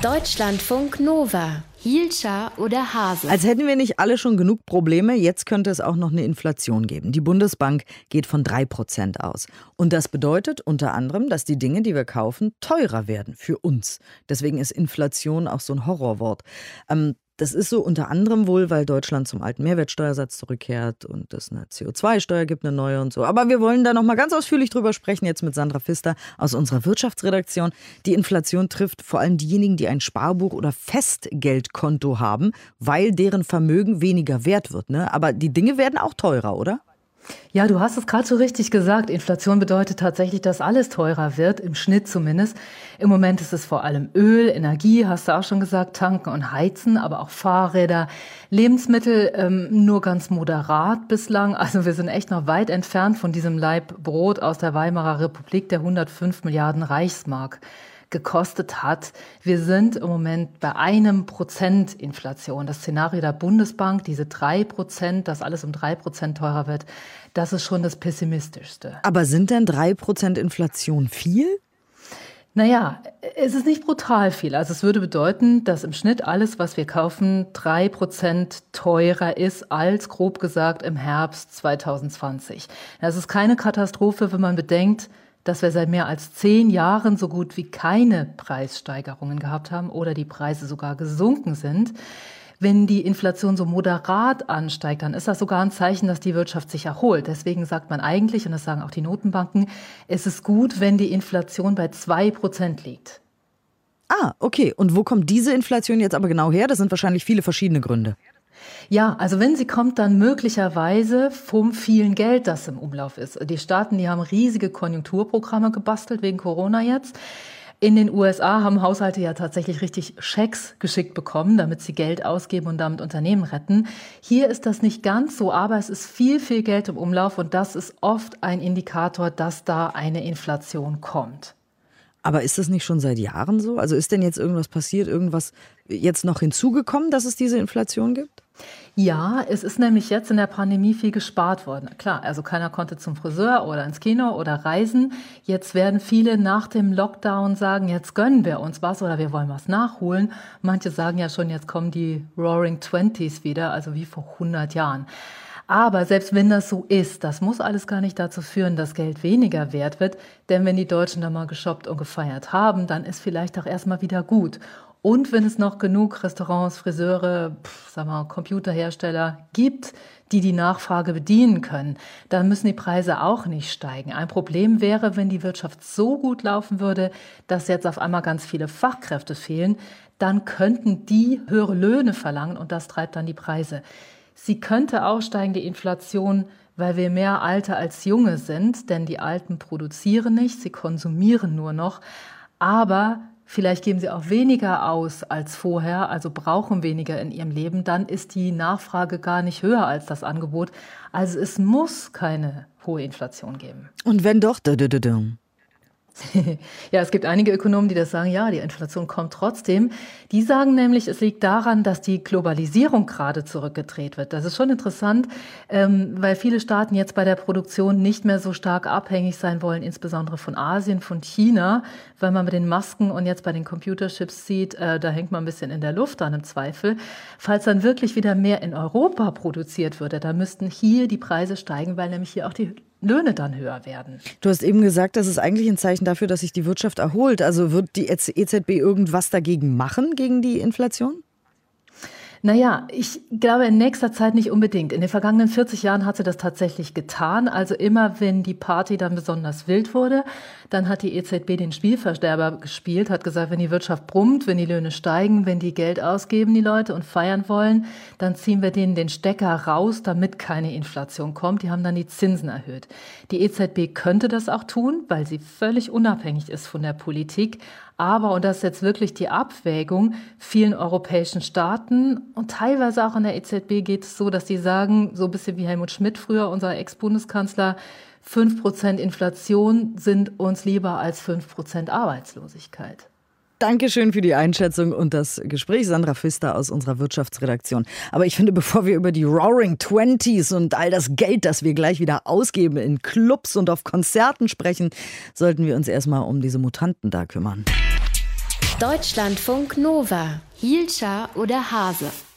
Deutschlandfunk Nova. Hielscher oder Hase? Als hätten wir nicht alle schon genug Probleme, jetzt könnte es auch noch eine Inflation geben. Die Bundesbank geht von 3% aus. Und das bedeutet unter anderem, dass die Dinge, die wir kaufen, teurer werden für uns. Deswegen ist Inflation auch so ein Horrorwort. Das ist so unter anderem wohl, weil Deutschland zum alten Mehrwertsteuersatz zurückkehrt und es eine CO2-Steuer gibt, eine neue und so. Aber wir wollen da noch mal ganz ausführlich drüber sprechen, jetzt mit Sandra Pfister aus unserer Wirtschaftsredaktion. Die Inflation trifft vor allem diejenigen, die ein Sparbuch oder Festgeldkonto haben, weil deren Vermögen weniger wert wird, ne? Aber die Dinge werden auch teurer, oder? Ja, du hast es gerade so richtig gesagt. Inflation bedeutet tatsächlich, dass alles teurer wird, im Schnitt zumindest. Im Moment ist es vor allem Öl, Energie, hast du auch schon gesagt, tanken und heizen, aber auch Fahrräder, Lebensmittel nur ganz moderat bislang. Also wir sind echt noch weit entfernt von diesem Laib Brot aus der Weimarer Republik, der 105 Milliarden Reichsmark gekostet hat. Wir sind im Moment bei 1% Inflation. Das Szenario der Bundesbank, diese 3%, dass alles um 3% teurer wird, das ist schon das Pessimistischste. Aber sind denn 3% Inflation viel? Naja, es ist nicht brutal viel. Also es würde bedeuten, dass im Schnitt alles, was wir kaufen, 3% teurer ist als, grob gesagt, im Herbst 2020. Das ist keine Katastrophe, wenn man bedenkt, dass wir seit mehr als 10 Jahren so gut wie keine Preissteigerungen gehabt haben oder die Preise sogar gesunken sind. Wenn die Inflation so moderat ansteigt, dann ist das sogar ein Zeichen, dass die Wirtschaft sich erholt. Deswegen sagt man eigentlich, und das sagen auch die Notenbanken, es ist gut, wenn die Inflation bei 2% liegt. Ah, okay. Und wo kommt diese Inflation jetzt aber genau her? Das sind wahrscheinlich viele verschiedene Gründe. Ja, also wenn sie kommt, dann möglicherweise vom vielen Geld, das im Umlauf ist. Die Staaten, die haben riesige Konjunkturprogramme gebastelt wegen Corona jetzt. In den USA haben Haushalte ja tatsächlich richtig Schecks geschickt bekommen, damit sie Geld ausgeben und damit Unternehmen retten. Hier ist das nicht ganz so, aber es ist viel, viel Geld im Umlauf und das ist oft ein Indikator, dass da eine Inflation kommt. Aber ist das nicht schon seit Jahren so? Also ist denn jetzt irgendwas passiert, irgendwas jetzt noch hinzugekommen, dass es diese Inflation gibt? Ja, es ist nämlich jetzt in der Pandemie viel gespart worden. Klar, also keiner konnte zum Friseur oder ins Kino oder reisen. Jetzt werden viele nach dem Lockdown sagen, jetzt gönnen wir uns was oder wir wollen was nachholen. Manche sagen ja schon, jetzt kommen die Roaring Twenties wieder, also wie vor 100 Jahren. Aber selbst wenn das so ist, das muss alles gar nicht dazu führen, dass Geld weniger wert wird. Denn wenn die Deutschen da mal geshoppt und gefeiert haben, dann ist vielleicht auch erstmal wieder gut. Und wenn es noch genug Restaurants, Friseure, Computerhersteller gibt, die die Nachfrage bedienen können, dann müssen die Preise auch nicht steigen. Ein Problem wäre, wenn die Wirtschaft so gut laufen würde, dass jetzt auf einmal ganz viele Fachkräfte fehlen, dann könnten die höhere Löhne verlangen und das treibt dann die Preise. Sie könnte auch steigen, die Inflation, weil wir mehr Alte als Junge sind, denn die Alten produzieren nicht, sie konsumieren nur noch, aber vielleicht geben sie auch weniger aus als vorher, also brauchen weniger in ihrem Leben. Dann ist die Nachfrage gar nicht höher als das Angebot. Also es muss keine hohe Inflation geben. Und wenn doch, Ja, es gibt einige Ökonomen, die das sagen, ja, die Inflation kommt trotzdem. Die sagen nämlich, es liegt daran, dass die Globalisierung gerade zurückgedreht wird. Das ist schon interessant, weil viele Staaten jetzt bei der Produktion nicht mehr so stark abhängig sein wollen, insbesondere von Asien, von China, weil man mit den Masken und jetzt bei den Computerchips sieht, da hängt man ein bisschen in der Luft dann im Zweifel. Falls dann wirklich wieder mehr in Europa produziert würde, dann müssten hier die Preise steigen, weil nämlich hier auch die Löhne dann höher werden. Du hast eben gesagt, das ist eigentlich ein Zeichen dafür, dass sich die Wirtschaft erholt. Also wird die EZB irgendwas dagegen machen, gegen die Inflation? Naja, ich glaube in nächster Zeit nicht unbedingt. In den vergangenen 40 Jahren hat sie das tatsächlich getan. Also immer, wenn die Party dann besonders wild wurde, dann hat die EZB den Spielverderber gespielt, hat gesagt, wenn die Wirtschaft brummt, wenn die Löhne steigen, wenn die Geld ausgeben, die Leute, und feiern wollen, dann ziehen wir denen den Stecker raus, damit keine Inflation kommt. Die haben dann die Zinsen erhöht. Die EZB könnte das auch tun, weil sie völlig unabhängig ist von der Politik. Aber, und das ist jetzt wirklich die Abwägung, vielen europäischen Staaten und teilweise auch an der EZB geht es so, dass die sagen, so ein bisschen wie Helmut Schmidt früher, unser Ex-Bundeskanzler, 5% Inflation sind uns lieber als 5% Arbeitslosigkeit. Dankeschön für die Einschätzung und das Gespräch. Sandra Pfister aus unserer Wirtschaftsredaktion. Aber ich finde, bevor wir über die Roaring Twenties und all das Geld, das wir gleich wieder ausgeben in Clubs und auf Konzerten sprechen, sollten wir uns erstmal um diese Mutanten da kümmern. Deutschlandfunk Nova. Hielscher oder Hase?